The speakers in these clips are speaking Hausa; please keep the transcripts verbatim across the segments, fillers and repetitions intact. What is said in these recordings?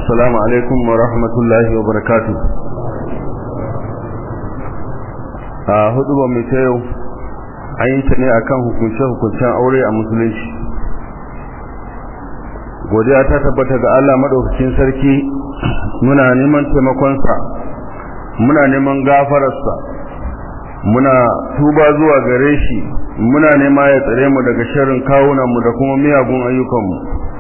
Assalamu alaikum wa rahmatullahi wa barakatuh. A hudubar mai ta yau an yi ta ne akan hukunce-hukuncen aure a musulunci. Godiya ta tabbata ga Allah madaukakin sarki, muna neman taimakonsa, muna neman gafararsa, muna tuba zuwa gare shi, muna nema ya tsare mu daga sharrin kawunanmu da kuma miyagun ayyukanmu.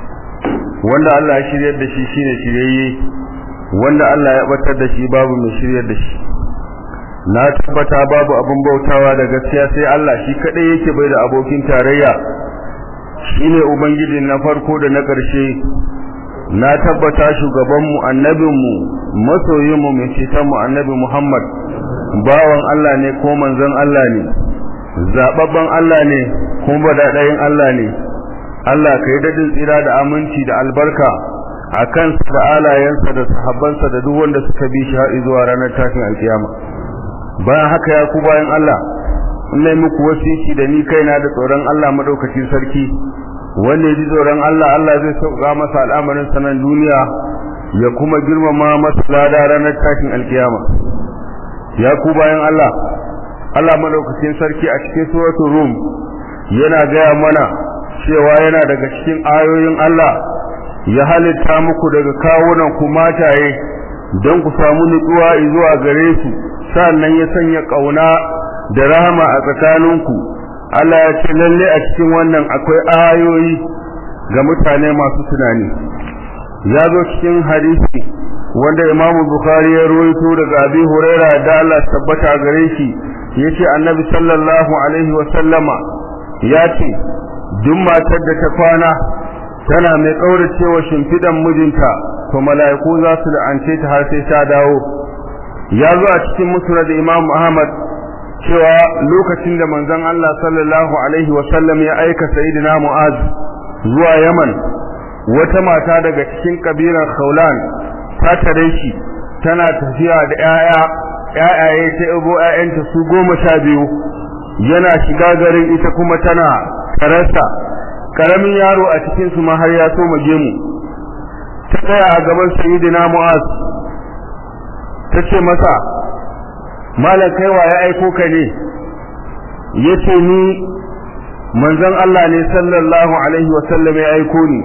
Wanda Allah ya shiryar da shi shine shiryayye, wanda Allah ya batar da shi babu mai shiryar da shi. Na tabbata babu abin bautawa da gaskiya sai Allah, shi kadai yake bai da abokin tarayya, shine ubangiji na farko da na ƙarshe. Na tabbata shugabanmu, annabinmu, masoyinmu, mai cetonmu annabi Muhammad bawan Allah ne ko manzon Allah ne, zababban Allah ne kuma badadayin Allah ne. Allah kai dadin tsira da aminci da albarka akan sa, alayansa da sahabbansa da duk wanda suka bi shi har zuwa ranar tashin alkiyama. Bayan haka ya ku bayan Allah, ina muku wasiki da ni kaina da tsoron Allah madaukakin sarki. Wanda ji tsoron Allah, Allah zai sauka masa al'amarin sanan duniya ya kuma girmama masa lada ranar tashin alkiyama. Ya ku bayan Allah, Allah madaukakin sarki a cikin suratul Rum yana gaya mana cewa yana daga cikin ayoyin Allah ya halitta muku daga kawunan ku mataye don ku samu nutsuwa zuwa gare su, sannan ya sanya kauna da rahama a tsakaninku. Allah ya ce lalle a cikin wannan akwai ayoyi ga mutane masu tunani. Ya zo cikin hadisi wanda Imam Bukhari ya rawaito daga Abi Hurairah da Allah tabbata gare shi, yace Annabi sallallahu alaihi wa sallama yace duk matar da ta kwana tana mai kauracewa shimfidan mijinta, to mala'iku za su la'ance ta har sai ta dawo. Ya zo a cikin musnad Imam Ahmad cewa lokacin da manzon Allah sallallahu alaihi wa sallam ya aika sayyidina Mu'az zuwa Yaman, wata mata daga cikin kabilar Khawlan ta tare shi, tana tafiya da ƴaƴa ƴaƴaye ta ibo ƴaƴanta su goma sha biyu. Yana shiga garin ita kuma tana karasa karamin yaro a cikin su ma har ya so mage mu. Ta tsaya a gaban sayyidina Mu'az, tace masa, malam kai wa ya aiko ka ne? Yace ni manzon Allah ne sallallahu alaihi wa sallam ya aiko ni.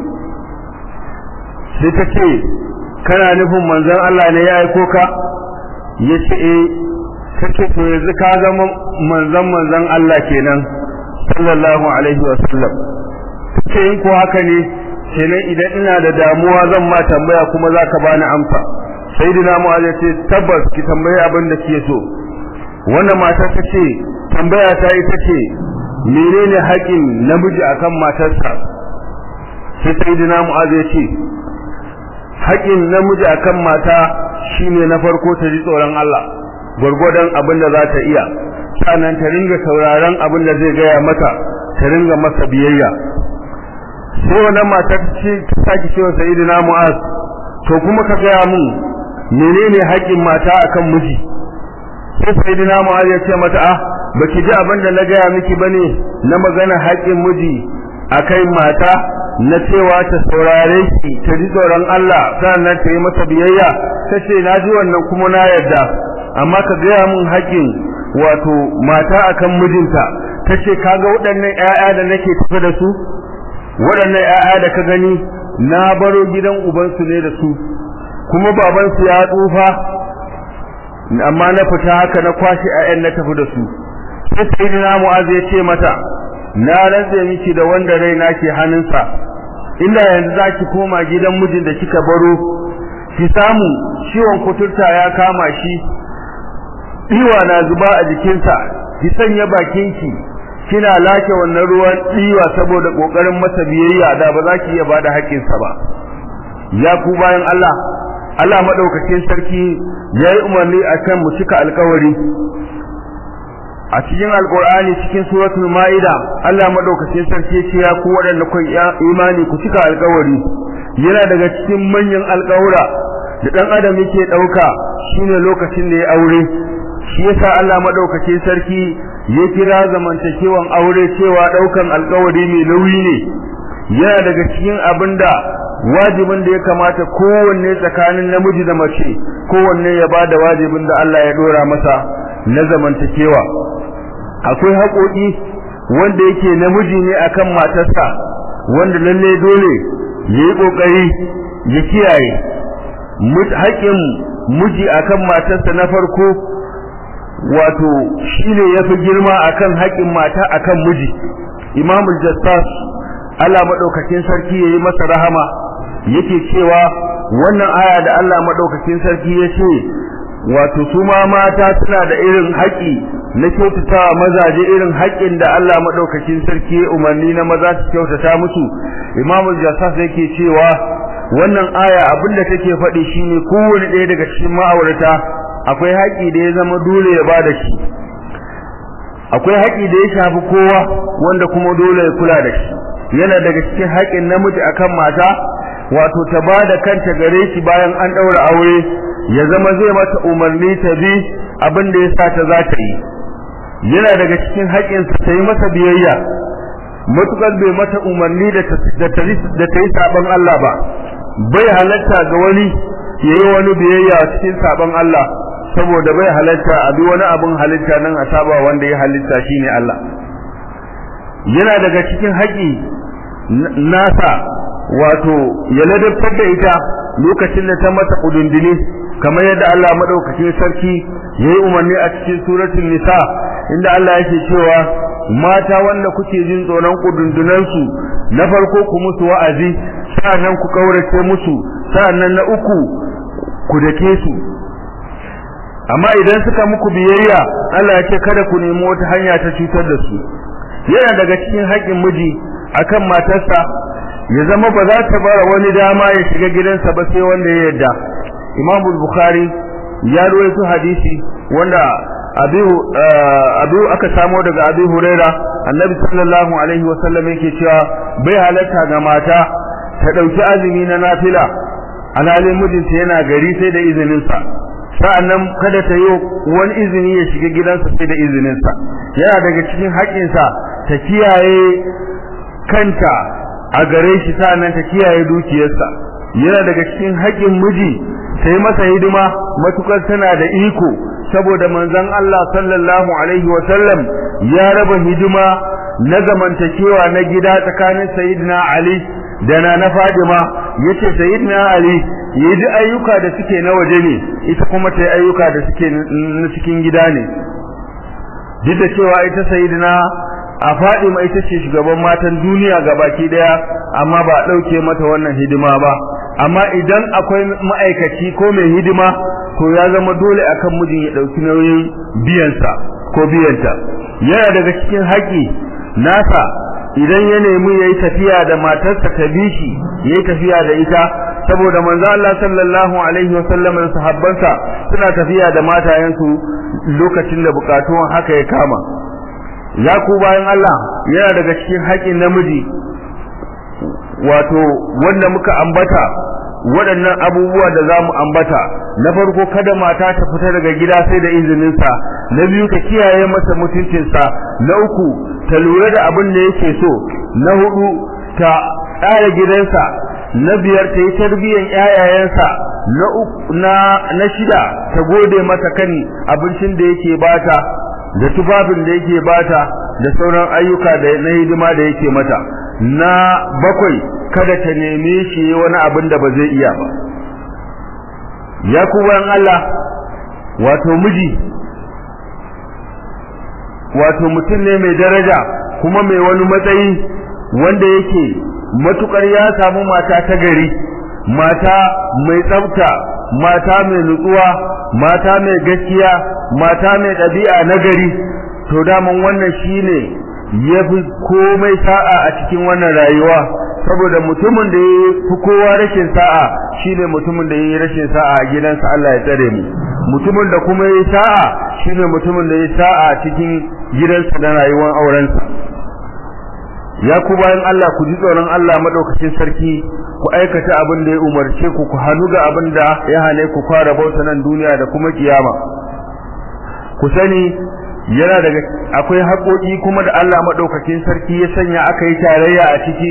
Sai tace kana nufin manzon Allah ne ya aiko ka? Yace eh. Tace to yanzu ka zama manzon manzon Allah kenan sallallahu alaihi wa sallam. Tace in ko haka ne, kenan idan ina da damuwa zan ma tambaya kuma zaka bani amsa. Sayyidina Mu'adh ya ce tabbas ki tambaye abin da kike so. Wannan mata ta ce tambaya ta ita ce menene haƙin namiji akan matarsa? Sai Sayyidina Mu'adh ya ce haƙin namiji akan mata shine na farko ta ji tsoron Allah gurgurdan abin da za ta iya, sannan ta ringa sauraron abin da zai gaya mata, ta ringa masa biyayya. Sai wannan mata ta ce ta saki cewa Sayyidina Mu'adh, to kuma ka gaya mun menene haƙin mata akan miji? Sai Sayyidina Mu'adh ya ce mata, ah baki ji abin da na gaya miki bane na magana haƙin miji akai mata, na cewa ta saurare shi, ta ji tsoron Allah, sannan ta yi masa biyayya? Tace na ji wannan kuma na yarda, amma ka gaya mun haƙin wato mata akan mijinta. Tace kaga waɗannan ƴaƴa da nake tafe da su, waɗannan ƴaƴa da ka gani na baro gidan ubansu ne da su, kuma babansu ya tsufa, amma na fita haka na kwashi ƴaƴan na tafi da su. Sai Sayyidina Mu'adh ya ce mata, na rantse miki da wanda raina ke hannunsa, inda yanzu zaki koma gidan mijin da kika baro, ki samu ciwon kuturta ya kama shi, diwa na zuba a jikinsa, ki sanya bakinki kina lake wannan ruwan diwa saboda kokarin masa biyayya, da ba za ki iya bada haƙƙinsa ba. Ya ku bayan Allah, Allah madaukakin sarki yayi umarni akan mu cika alƙawari. A cikin Alƙur'ani cikin suratul Maida, Allah madaukakin sarki ya ce ya ku waɗanda kun imani ku cika alƙawari. Yana daga cikin manyan alƙawura da dan adam yake dauka shine lokacin da ya aure. Shi yasa Allah madaukakin sarki ya kira zamantakewan aure cewa daukan alƙawari mai nauyi ne. yana daga cikin abinda wajibin da ya kamata kowanne tsakanin namiji da mace kowanne ya bada wajibin da Allah ya dora masa na zamantakewa. Akwai haƙoƙi wanda yake namiji ne akan matarsa wanda lalle dole yayi kokari ya kiyaye. Haƙin miji akan matarsa na farko wato shine yafi girma akan haƙin mata akan miji. Imam al-Jassas Allah madaukakin sarki yayi masa rahama yake cewa wannan aya da Allah madaukakin sarki yace wato su ma mata suna da irin haƙi na kyautatawa mazaje irin haƙin da Allah madaukakin sarki ya umarni na maza su kyautata musu. Imam al-Jassas yake cewa wannan aya abinda take faɗi shine kowanne ɗaya daga cikin ma'aurata akwai haƙi da ya zama dole ya bada shi, akwai haƙi da ya shafi kowa wanda kuma dole ya kula da shi. Yana daga cikin haƙin namiji akan mata wato ta bada kanta gare shi bayan an daura aure, ya zama zai mata umarni ta bi abin da ya sa ta za ta yi. Yana daga cikin haƙin sa ta yi masa biyayya matukar bai mata umarni da ta da ta yi saban Allah ba. Bai halatta ga wani yayi wani biyayya cikin saban Allah, saboda bai halatta a bi wani abin halitta nan a saba wanda ya halitta shine Allah. Yana daga cikin haƙi nasa wato ya ladabtar da ita lokacin da ta mata kudundune, kamar yadda Allah madaukakin sarki yayi umarni a cikin suratul nisa inda Allah yake cewa mata wanda kuke jin tsoron kudundunan su na farko ku musu wa'azi, sa'annan ku kaurace musu, sa'annan na uku ku dake su. Amma idan suka muku biyayya Allah ya ce kada ku nemi wata hanya ta cutar da su. Yana daga cikin haƙin miji akan matarsa ya zama ba za ta bara wani dama ya shiga gidansa ba sai wanda ya yarda. Imam al-Bukhari ya rawaito hadisi wanda Abu Abu aka samo daga Abu Huraira, Annabi sallallahu alaihi wasallam yake cewa bai halatta ga mata ta dauki azumi na nafila alalin mijinta yana gari sai da izinin sa, sa'annan kada ta yi wani izini ya shiga gidansa sai da izinin sa. Yana daga cikin haƙin sa ta kiyaye kanta a gare shi, sa'annan ta kiyaye dukiyarsa. Yana daga cikin haƙin miji sai masa hidima matukar tana da iko, saboda manzon Allah sallallahu alaihi wa sallam ya raba hidima na zamantakewa na gida tsakanin sayyidina Ali da na Fadima. Yace sayyidina Ali yayi ayyuka da suke na waje ne, ita kuma ta yi ayyuka da suke na cikin gida ne. Duk da cewa ita sayyidina a Fadima ita ce shugaban matan duniya gabaki daya, amma ba dauke mata wannan hidima ba. Amma idan akwai ma'aikaci ko mai hidima to ya zama dole akan mijin ya dauki nauyin biyan sa ko biyanta. Yana daga cikin haƙi nasa idan ya nemi yayi tafiya da matarsa ta bishi yayi tafiya da ita, saboda manzo Allah sallallahu alaihi wasallam da sahabbansa suna tafiya da matayensu lokacin da bukatun haka ya kama. Ya ku bayan Allah, yana daga cikin haƙin namiji wato wanda muka ambata waɗannan abubuwa da zamu ambata. Na farko, kada mata ta fita daga gida sai da izinin sa. Na biyu, ta kiyaye masa mutuncin sa. Na uku, ta lura da abin da yake so. Na hudu, ta tsara gidansa. Na biyar, ta yi tarbiyyar ƴaƴayensa. Na uku na na shida, ta gode masa kan abincin da yake bata da tufafin da yake bata da sauran ayyuka da na hidima da yake mata. Na bakwai, kada ta neme shi wani abin da ba zai iya ba. Ya ku bayan Allah, wato miji wato mutum ne mai daraja kuma mai wani matsayi wanda yake matukar ya samu mata ta gari, mata mai tsafta, mata mai nutsuwa, mata mai gaskiya, mata mai ɗabi'a na gari. To daman wannan shine yafi komai sa'a a cikin wannan rayuwa, saboda mutumin da ya fi kowa rashin sa'a shine mutumin da ya yi rashin sa'a a gidansa. Allah ya tsare mu. Mutumin da kuma ya yi sa'a shine mutumin da ya yi sa'a a cikin gidansa da rayuwar aurensa. Ya ku bayan Allah, ku ji tsoron Allah madaukakin sarki, ku aikata abin da ya umarce ku, ku hannu ga abin da ya hane ku, fara bauta nan duniya da kuma kiyama. Ku sani yana daga akwai haƙoƙi kuma da Allah madaukakin sarki ya sanya aka yi tarayya a ciki,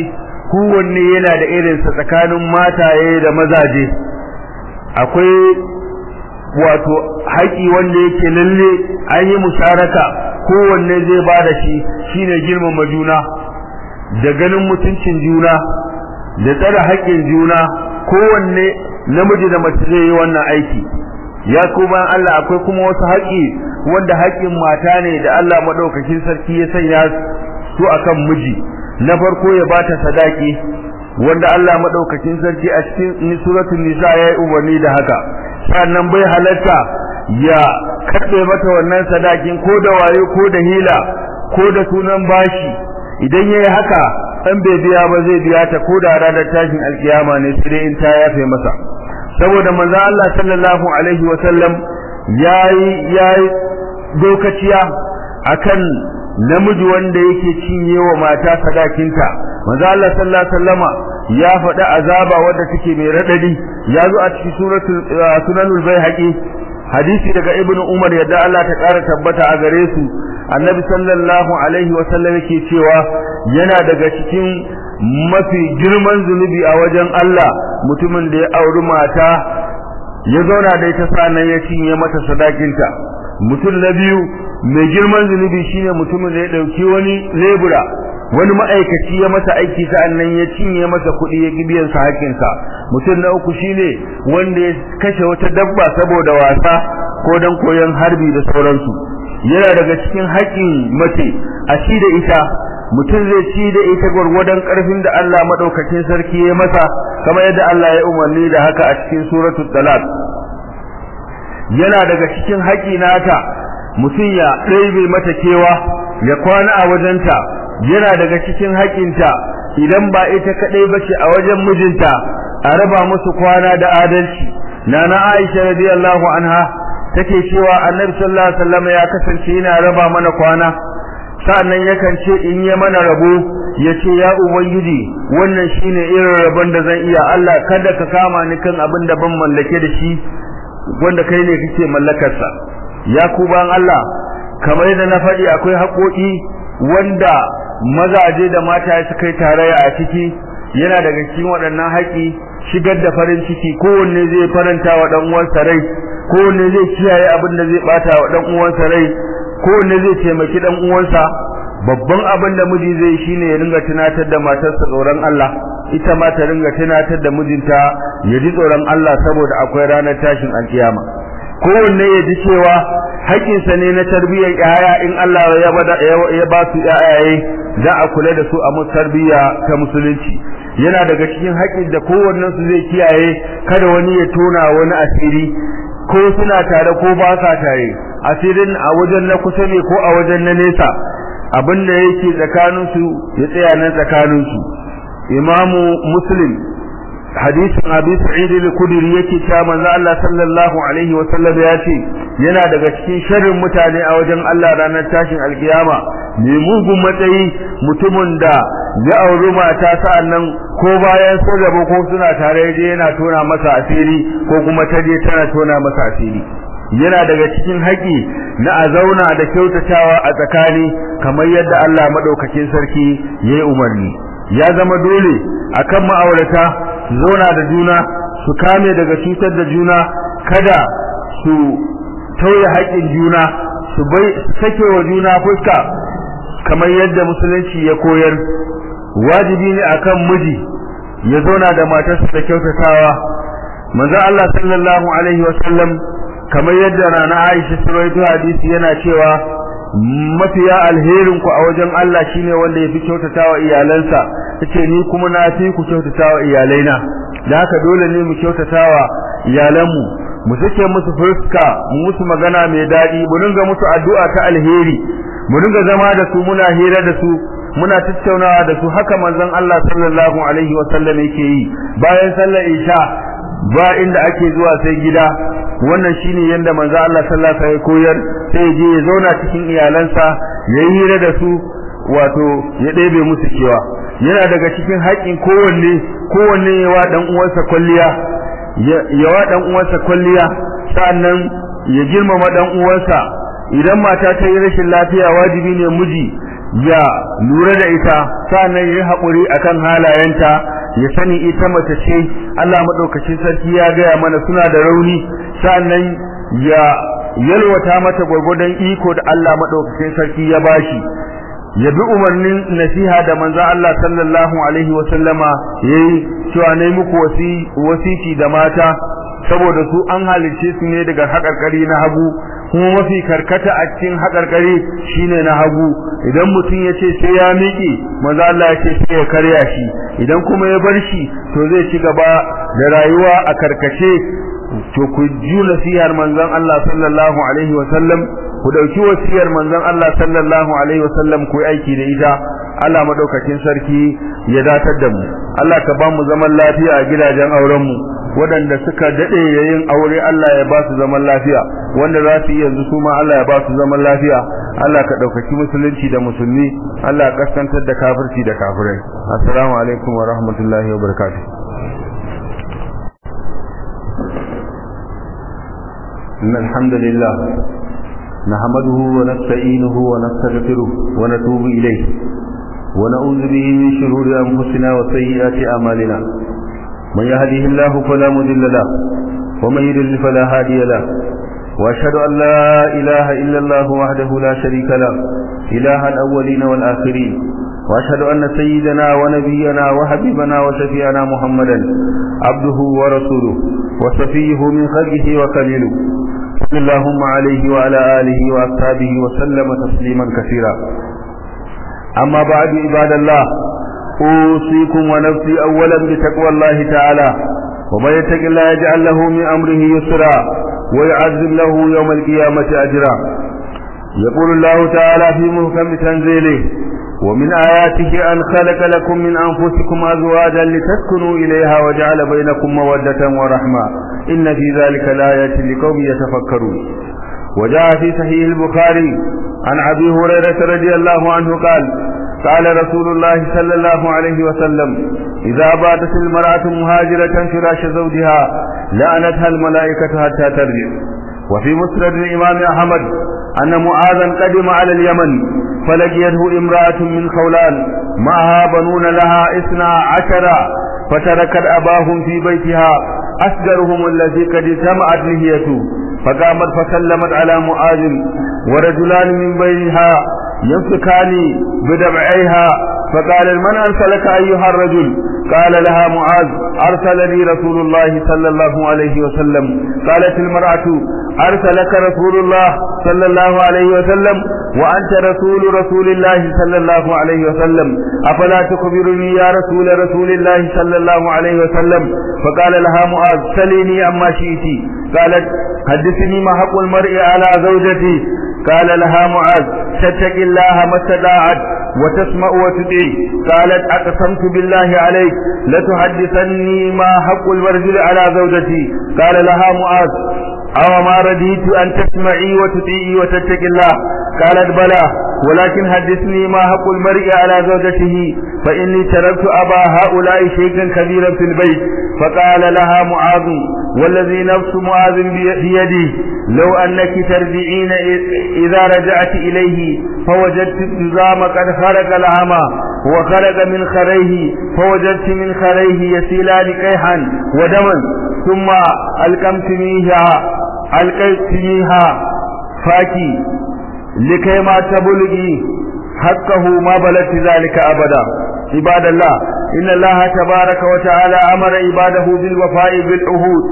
kowanne yana da irin sa tsakanin mataye da mazaje. Akwai wato haƙi wanda yake lalle an yi musharaka kowanne zai bada shi, shine girmama juna da ganin mutuncin juna da tsare haƙin juna. kowanne namiji da mace zai yi wannan aiki. ya kuma Allah akwai kuma wasu haƙi wanda haƙin mata ne da Allah madaukakin sarki ya sanya su akan miji. na farko ya bata sadaki, wanda Allah madaukakin sarki a cikin suratul nisa yayi umarni da haka. sannan bai halatta ya karbe mata wannan sadakin ko da wayo ko da hila ko da sunan bashi. idan yayi haka an bai biya ba zai biya ta ko da ranar tashin alkiyama ne sai in ta yafe masa. saboda manzo Allah sallallahu alaihi wa sallam yayi yayi dokaciya akan namiji wanda yake cinyewa mata sadakinta. manzo Allah sallallahu alaihi wasallama ya faɗa azaba wanda take mai radadi. ya zo a cikin suratul sunanul baihaqi hadisi daga ibnu umar yadda Allah ta ƙara tabbata a gare su. annabi sallallahu alaihi wasallam yake cewa yana daga cikin mafi girman zunubi a wajen Allah mutumin da ya auri mata ya zauna da ita sanan ya cinye mata sadakinta. mutum na biyu mai girman zunubi shine mutumin da ya dauki wani lebura, wani ma'aikaci ya masa aiki sa'annan ya cinye masa kuɗi ya gibiyan sa hakkin sa. mutum na uku shine wanda ya kashe wata dabba saboda wasa ko dan koyon harbi da sauransu. yana daga cikin haƙin mace a ci da ita, mutum zai ci da ita gurgurdan karfin da Allah madaukakin sarki ya masa, kamar yadda Allah ya umarni da haka a cikin suratul talaq. yana daga cikin haƙi nata mutum ya ɗaibe mata kewa ya kwana a wajenta. yana daga cikin haƙinta idan ba ita kaɗai bace a wajen mijinta a raba musu kwana da adalci. nana Aisha radiyallahu anha take cewa Annabi sallallahu alaihi wasallam ya kasance yana raba mana kwana, sannan yakan ce in yi mana rabo yace ya ubangiji wannan shine irin rabon da zan iya, Allah kada ka kama ni kan abin da ban mallake da shi wanda kai ne kake mallakar sa. ya ku ban Allah, kamar yadda na faɗi akwai haƙoƙi wanda mazaje da mata su kai tarayya a ciki. yana daga cikin waɗannan haƙi shigar da farin ciki, kowanne zai faranta wa dan uwansa rai, kowanne zai kiyaye abin da zai bata wa dan uwansa rai, kowanne zai taimaki dan uwansa. babban abin da miji zai shine ya ringa tunatar da matarsa tsoron Allah, ita ma ta ringa tunatar da mijinta ya ji tsoron Allah saboda akwai ranar tashin alkiyama. kowanne ya ji cewa haƙinsa ne na tarbiyyar yaya, in Allah ya bada ya ba su yayaye za a kula da su a mu tarbiyya ta musulunci. yana daga cikin haƙin da kowannen su zai kiyaye kada wani ya tona wani asiri, ko suna tare ko ba sa tare, asirin a wajen na kusa ne ko a wajen na nesa, abinda yake tsakanin su ya tsaya nan tsakanin su. imamu muslim hadisin abi sa'id al-khudri yake cewa manzo Allah sallallahu alaihi wa sallam ya ce yana daga cikin sharrin mutane a wajen Allah ranar tashin alkiyama mai mugun matsayi mutumin da ya auri mata sa'annan ko bayan sun rabu ko suna tare je yana tona masa asiri ko kuma ta je tana tona masa asiri. yana daga cikin haƙi na a zauna da kyautatawa a tsakani kamar yadda Allah madaukakin sarki yayi umarni. ya zama dole akan ma'aurata zauna da juna, su kame daga cutar da juna, kada su tauye haƙin juna, su bai sake wa juna fuska kamar yadda musulunci ya koyar. wajibi ne akan miji ya zauna da matarsa da kyautatawa. manzo Allah sallallahu alaihi wasallam kamar yadda nana Aisha suraito hadisi yana cewa mafiya alherin ku a wajen Allah shine wanda yafi kyautatawa iyalansa. tace ni kuma na fi ku kyautatawa iyalaina, da haka dole ne mu kyautatawa iyalanmu, mu sake musu fuska, mu musu magana mai dadi, mu dinga musu addu'a ta alheri, mu dinga zama da su muna hira da su, muna tattaunawa da su. haka manzon Allah sallallahu alaihi wasallam yake yi bayan sallar isha, ba inda ake zuwa sai gida. wannan shine yanda manzo Allah sallallahu alaihi wasallam koyar, sai je ya zauna cikin iyalansa ya yi hira da su, wato ya ɗebe musu kewa. yana daga cikin haƙin kowanne kowanne yawa dan uwansa kulliya, yawa dan uwansa kulliya, sannan ya girmama dan uwansa. idan mata ta yi rashin lafiya wajibi ne miji ya lura da ita sannan ya haƙuri akan halayenta ya sani ita mace ce Allah madaukakin sarki ya gaya mana suna da rauni sannan ya yalwata mata gurgurdan iko da Allah madaukakin sarki ya bashi ya bi umarnin nasiha da manzon Allah sallallahu alaihi wa sallama yayi cewa nayi muku wasi wasiki da mata saboda su an halice su ne daga haƙarƙari na hagu kuma mafi karkata a cikin haƙarƙari shine na hagu idan mutum ya ce sai ya miƙe manzo Allah ya ce sai ya karya shi idan kuma ya bar shi to zai ci gaba da rayuwa a karkace to ku ji nasihar manzon Allah sallallahu alaihi wa sallam ku dauki wasiyar manzon Allah sallallahu alaihi wa sallam ku aiki da ita Allah madaukakin sarki ya datar da mu Allah ka ba mu zaman lafiya a gidajen auren mu wadanda suka dade yayin aure Allah ya ba su zaman lafiya wanda za su yi yanzu kuma Allah ya ba su zaman lafiya Allah ka daukaki musulunci da musulmi Allah ya kaskantar da kafirci da kafirai assalamu alaikum wa rahmatullahi wa barakatuh innal hamdalillah nahmaduhu wa nasta'inuhu wa nastaghfiruh wa natubu ilayh wa na'udhu bihi min shururi anfusina wa sayyiati a'malina من يهده الله فلا مضل له ومن يضلل فلا هادي له واشهد ان لا اله الا الله وحده لا شريك له اله الاولين والاخرين واشهد ان سيدنا ونبينا وحبيبنا وشفيعنا محمدا عبده ورسوله وصفيه من خلقه وخليله صلى اللهم عليه وعلى اله واصحابه وسلم تسليما كثيرا اما بعد عباد الله أوصيكم ونفسي أولا بتقوى الله تعالى ومن يتق الله يجعل له من أمره يسرا ويعزم له يوم القيامة أجرا يقول الله تعالى في محكم تنزيله ومن آياته أن خلق لكم من أنفسكم أزواجا لتسكنوا إليها وجعل بينكم مودة ورحمة إن في ذلك لآيات لقوم يتفكرون وجاء في صحيح البخاري عن أبي هريرة رضي الله عنه قال قال رسول الله صلى الله عليه وسلم إذا باتت المرأة مهاجرة فراش زوجها لعنتها الملائكة حتى ترجع. وفي مسند الإمام أحمد أن معاذا قدم على اليمن فلقيته امرأة من خولان معها بنون لها اثنا عشر فتركت أباهم في بيتها أصغرهم الذي قد اجتمعت لحيته فقامت فسلمت على معاذ ورجلان من بينها يمسكان بدمعيها فقال من أرسلك أيها الرجل قال لها معاذ أرسلني رسول الله صلى الله عليه وسلم قالت المرأة أرسلك رسول الله صلى الله عليه وسلم وأنت رسول رسول الله صلى الله عليه وسلم أفلا تخبرني يا رسول رسول الله صلى الله عليه وسلم فقال لها معاذ سليني عما شئت قالت حدثني ما حق المرء على زوجتي قال لها معاذ تتق الله ما استطاعت وتسمع وتطيع قالت أقسمت بالله عليك لتحدثني ما حق الرجل على زوجتي قال لها معاذ أو ما رديت أن تسمعي وتطيعي وتتق الله قالت بلى ولكن حدثني ما حق المرء على زوجته فإني تركت أبا هؤلاء شيئا كبيرا في البيت فقال لها معاذ والذي نفس معاذ بيدي لو أنك ترجعين إذا رجعت إليه فوجدت النظام قد خرج لهما وخرج من خريه فوجدت من خريه يسيلان قيحا ودما ثم ألقمتنيها ألقيتنيها فاكي لكي ما تبلغي حقه ما بلغت ذلك أبدا. عباد الله إن الله تبارك وتعالى أمر عباده بالوفاء بالعهود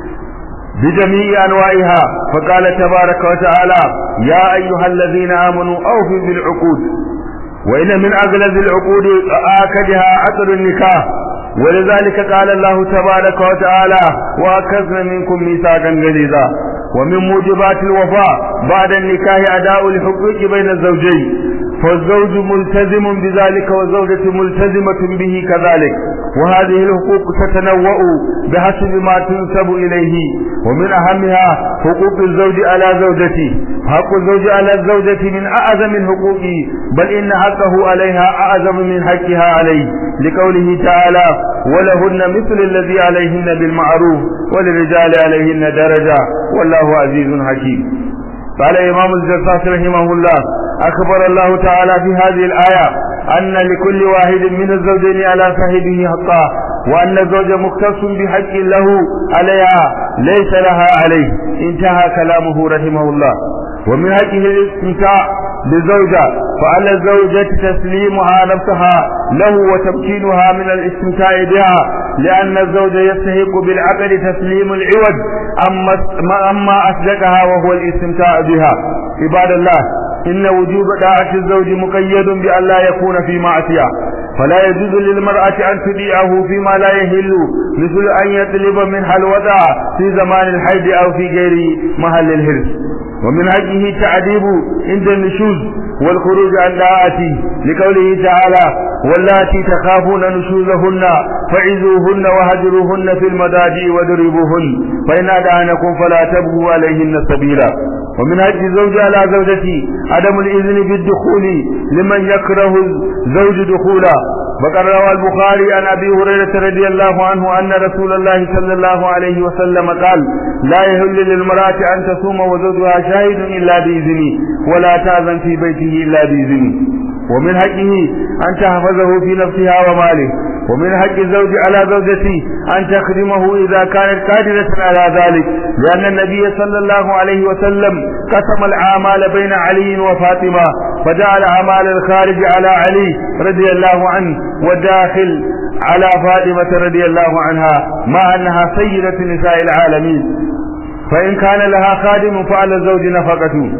بجميع أنواعها فقال تبارك وتعالى يا أيها الذين آمنوا أوفوا بالعقود وإن من أغلظ العقود آكدها عقد النكاح ولذلك قال الله تبارك وتعالى وأخذنا منكم ميثاقا غليظا ومن موجبات الوفاء بعد النكاح أداء الحقوق بين الزوجين فالزوج ملتزم بذلك والزوجة ملتزمة به كذلك وهذه الحقوق تتنوع بحسب ما تنسب إليه ومن أهمها حقوق الزوج على زوجته حق الزوج على الزوجة من أعظم الحقوق بل إن حقه عليها أعظم من حقها عليه لقوله تعالى ولهن مثل الذي عليهن بالمعروف وللرجال عليهن درجة والله عزيز حكيم. قال إمام الجساس رحمه الله أخبر الله تعالى في هذه الآية أن لكل واحد من الزوجين على صاحبه حقا، وأن الزوج مختص بحق له عليها ليس لها عليه. انتهى كلامه رحمه الله. ومن حقه الاستمتاع بالزوجة، فعلى الزوجة تسليمها نفسها له وتمكينها من الاستمتاع بها، لأن الزوج يستحق بالعقل تسليم العوض أما أصدقها وهو الاستمتاع بها. عباد الله، إن وجوب طاعة الزوج مقيد بأن لا يكون في معصية، فلا يجوز للمرأة أن تطيعه فيما لا يحل، مثل أن يطلب منها الوضع في زمان الحيض أو في غير محل الحرص. ومن حقه تعذيب عند النشوز والخروج عن طاعته، لقوله تعالى: واللاتي تخافون نشوزهن فعظوهن وهجروهن في المضاجع واضربوهن فإن أطعنكم فلا تبغوا عليهن سبيلا. ومن حق الزوج على زوجته عدم الإذن بالدخول لمن يكره الزوج دخولا. وقد روى البخاري عن أبي هريرة رضي الله عنه أن رسول الله صلى الله عليه وسلم قال: لا يحل للمرأة أن تصوم وزوجها شاهد إلا بإذنه، ولا تأذن في بيته إلا بإذنه. ومن حقه أن تحفظه في نفسها وماله. ومن حق الزوج على زوجته أن تخدمه إذا كانت قادرة على ذلك، لأن النبي صلى الله عليه وسلم قسم الأعمال بين علي وفاطمة، فجعل أعمال الخارج على علي رضي الله عنه والداخل على فاطمة رضي الله عنها، مع أنها سيدة نساء العالمين، فإن كان لها خادم فعلى الزوج نفقته.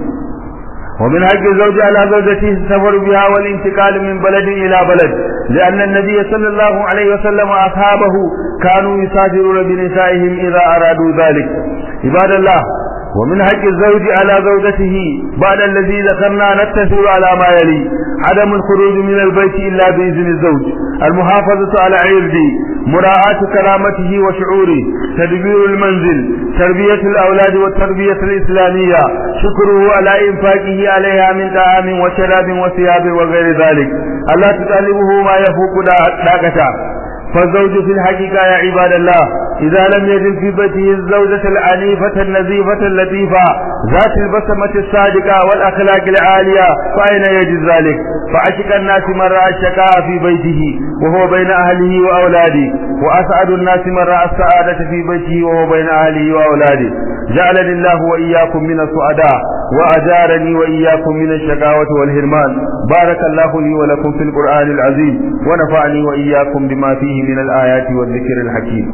ومن حق الزوج على زوجته السفر بها والانتقال من بلد إلى بلد، لأن النبي صلى الله عليه وسلم وأصحابه كانوا يسافرون بنسائهم إذا أرادوا ذلك. عباد الله، ومن حق الزوج على زوجته بعد الذي ذكرنا نتسل على ما يلي: عدم الخروج من البيت إلا بإذن الزوج، المحافظة على عرضه، مراعاة كرامته وشعوره، تدبير المنزل، تربية الأولاد والتربية الإسلامية، شكره على إنفاقه عليها من طعام وشراب وثياب وغير ذلك، ألا تطالبه ما يفوق طاقته. فالزوج في الحقيقة يا عباد الله إذا لم يجد في بيته الزوجة العنيفة النظيفة اللطيفة ذات البسمة الصادقة والأخلاق العالية فأين يجد ذلك؟ فأشق الناس من رأى الشقاء في بيته وهو بين أهله وأولاده، وأسعد الناس من رأى السعادة في بيته وهو بين أهله وأولاده. جعلني الله وإياكم من السعداء، وأجارني وإياكم من الشقاوة والهرمان. بارك الله لي ولكم في القرآن العظيم، ونفعني وإياكم بما فيه من الآيات والذكر الحكيم.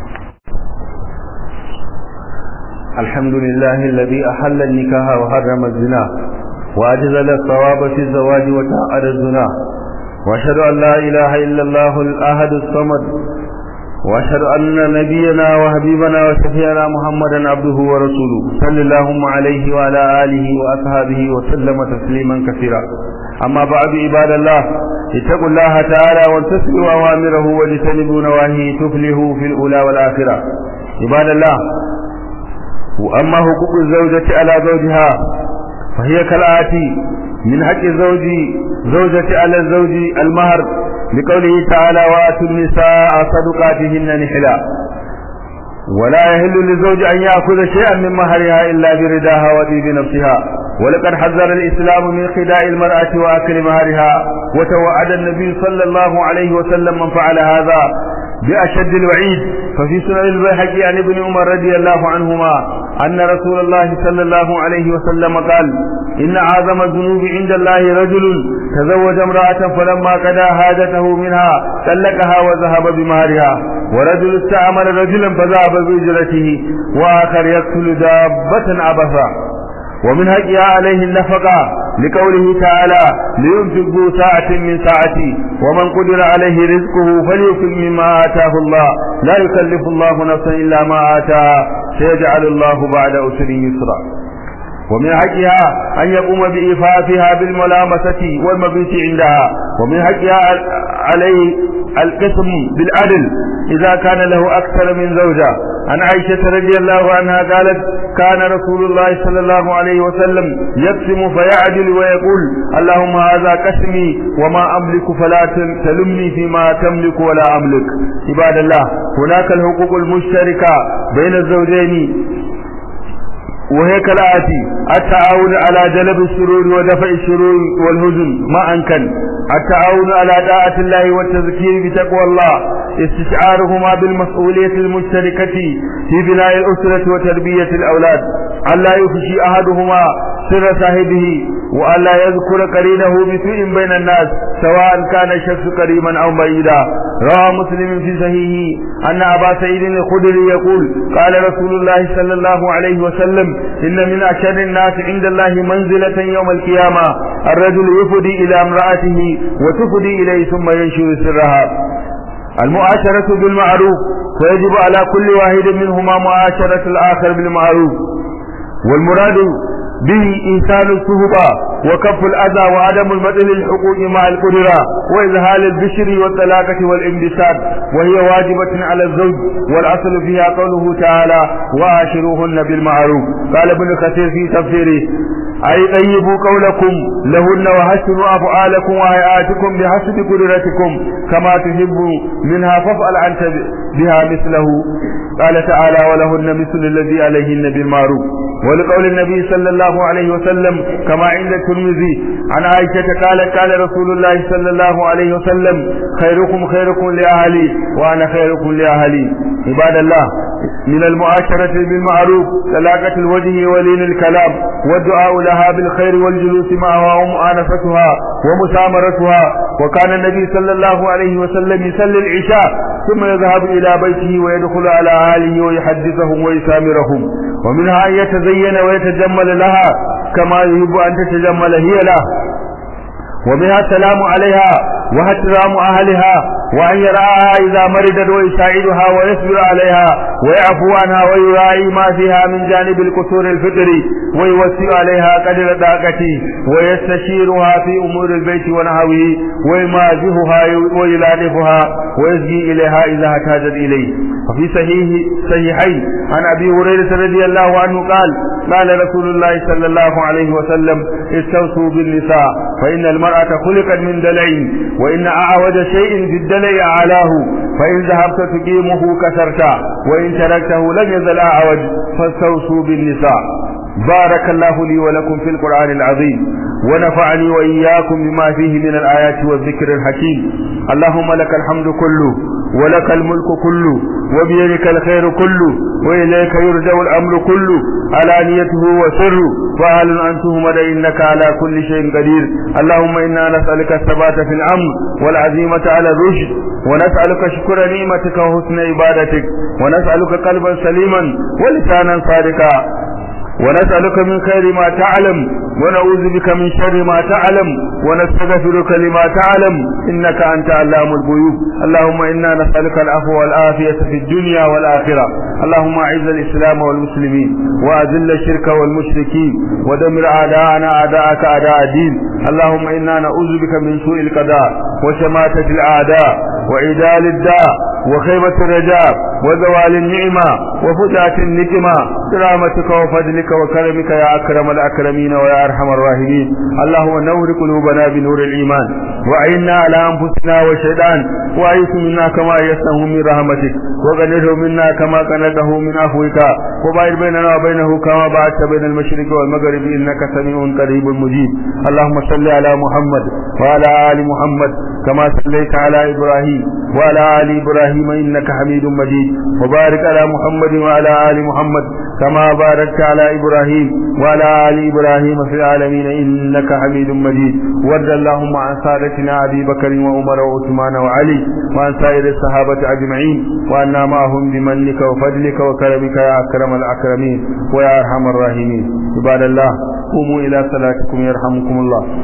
الحمد لله الذي أحل النكاح وحرم الزنا، وأجزل الثواب في الزواج وتعالى الزنا، وأشهد أن لا إله إلا الله الأحد الصمد، وأشهد أن نبينا وحبيبنا وشفيعنا محمدا عبده ورسوله صلى الله عليه وعلى آله وأصحابه وسلم تسليما كثيرا. أما بعد عباد الله، اتقوا الله تعالى وامتثلوا أوامره واجتنبوا نواهيه تفلحوا في الأولى والآخرة. عباد الله، وأما حقوق الزوجة على زوجها فهي كالآتي: من حق الزوج زوجة على الزوج المهر، لقوله تعالى: وآتوا النساء صدقاتهن نحلا. ولا يحل للزوج أن يأخذ شيئا من مهرها إلا برضاها وطيب نفسها، ولقد حذر الإسلام من خداع المرأة وأكل مهرها، وتوعد النبي صلى الله عليه وسلم من فعل هذا بأشد الوعيد. ففي سنن البيهقي عن ابن عمر رضي الله عنهما أن رسول الله صلى الله عليه وسلم قال: إن أعظم الذنوب عند الله رجل تزوج امرأة فلما قضى حاجته منها طلقها وذهب بمهرها، ورجل استعمل رجلا فذهب بأجرته، وآخر يقتل دابة عبثا. ومن حقها عليه النفقة، لقوله تعالى: لينفق ذو ساعة من ساعته، ومن قدر عليه رزقه فلينفق مما آتاه الله، لا يكلف الله نفسا إلا ما آتاها، سيجعل الله بعد عسر يسرا. ومن حقها أن يقوم بإيفافها بالملامسة والمبيت عندها. ومن حقها عليه القسم بالعدل إذا كان له أكثر من زوجة. عن عائشة رضي الله عنها قالت: كان رسول الله صلى الله عليه وسلم يقسم فيعدل ويقول: اللهم هذا قسمي وما أملك فلا تلمني فيما تملك ولا أملك. عباد الله، هناك الحقوق المشتركة بين الزوجين وهي كالآتي: التعاون على جلب السرور ودفع الشرور والهزن معا كان التعاون على طاعة الله والتذكير بتقوى الله، استشعارهما بالمسؤولية المشتركة في بناء الأسرة وتربية الأولاد، ألا يفشي أحدهما سر صاحبه وألا يذكر قرينه بسوء بين الناس سواء كان الشخص قريبا أو بعيدا. روى مسلم في صحيحه أن أبا سعيد الخدري يقول: قال رسول الله صلى الله عليه وسلم: إن من أشر الناس عند الله منزلة يوم القيامة الرجل يفدي إلى امرأته وتفدي إليه ثم ينشر سرها. المعاشرة بالمعروف، ويجب على كل واحد منهما معاشرة الآخر بالمعروف، والمراد به إنسان الصهبة وكف الأذى وعدم المدل للحقوق مع القدرة وإذهال البشر والطلاقة والانبساط، وهي واجبة على الزوج، والأصل فيها قوله تعالى: وعاشروهن بالمعروف. قال ابن كثير في تفسيره: أي طيبوا قولكم لهن وحسنوا أفعالكم وهيئاتكم بحسب قدرتكم كما تحب منها فافعل أنت بها مثله. قال تعالى: ولهن مثل الذي عليهن بالمعروف. ولقول النبي صلى الله عليه وسلم كما عند الترمذي عن عائشة قالت: قال رسول الله صلى الله عليه وسلم: خيركم خيركم لأهلي وأنا خيركم لأهلي. عباد الله، من المعاشرة بالمعروف طلاقة الوجه ولين الكلام والدعاء لها بالخير والجلوس معها ومؤانستها ومسامرتها. وكان النبي صلى الله عليه وسلم يصلي العشاء ثم يذهب إلى بيته ويدخل على أهله ويحدثهم ويسامرهم، ومنها أن يتزين ويتجمل لها كما يحب أن تتجمل هي له، ومنها السلام عليها واحترام أهلها، وأن يرعاها إذا مرضت ويساعدها ويصبر عليها ويعفو عنها ويراعي ما فيها من جانب القصور الفطري ويوسع عليها قدر طاقته ويستشيرها في أمور البيت ونحوه ويمازحها ويلالفها ويسجي إليها إذا احتاجت إليه. وفي صحيح صحيحين عن أبي هريرة رضي الله عنه قال: قال رسول الله صلى الله عليه وسلم: استوصوا بالنساء فإن المرأة خلقت من دلع، وإن أعوج شيء في الدلع أعلاه، فإن ذهبت تقيمه كسرته وإن تركته لم يزل أعوج، فاستوصوا بالنساء. بارك الله لي ولكم في القرآن العظيم، ونفعني وإياكم بما فيه من الآيات والذكر الحكيم. اللهم لك الحمد كله ولك الملك كله وبيدك الخير كله وإليك يرجع الأمر كله علانيته وسره، فهل أنتم إنك على كل شيء قدير. اللهم إنا نسألك الثبات في الأمر والعزيمة على الرشد، ونسألك شكر نعمتك وحسن عبادتك، ونسألك قلبا سليما ولسانا صادقا، ونسألك من خير ما تعلم ونعوذ بك من شر ما تعلم ونستغفرك لما تعلم إنك أنت علام الغيوب. اللهم إنا نسألك العفو والعافية في الدنيا والآخرة. اللهم أعز الإسلام والمسلمين وأذل الشرك والمشركين ودمر أعداءنا أعداءك أعداء الدين. اللهم إنا نعوذ بك من سوء القضاء وشماتة الأعداء وعدال الداء وخيبة الرجاء وزوال النعمة وفجاءة النقمة برحمتك وفضلك وكرمك يا أكرم الأكرمين ويا أرحم الراحمين. اللهم نور قلوبنا بنور الإيمان، وأعنا على أنفسنا والشيطان، وأعيث منا كما أيسته من رحمتك، وغنره منا كما قنته من عفوك، وباعد بيننا وبينه كما بعدت بين المشرق والمغرب إنك سميع قريب مجيب. اللهم صل على محمد وعلى آل محمد كما صليت على إبراهيم وعلى آل إبراهيم إنك حميد مجيد، وبارك على محمد وعلى آل محمد كما باركت على إبراهيم وعلى آل إبراهيم في العالمين إنك حميد مجيد. وارض اللهم عن سادتنا أبي بكر وعمر وعثمان وعلي وعن سائر الصحابة أجمعين، وأنا معهم بمنك وفضلك وكرمك يا أكرم الأكرمين ويا أرحم الراحمين. عباد الله، قوموا إلى صلاتكم يرحمكم الله.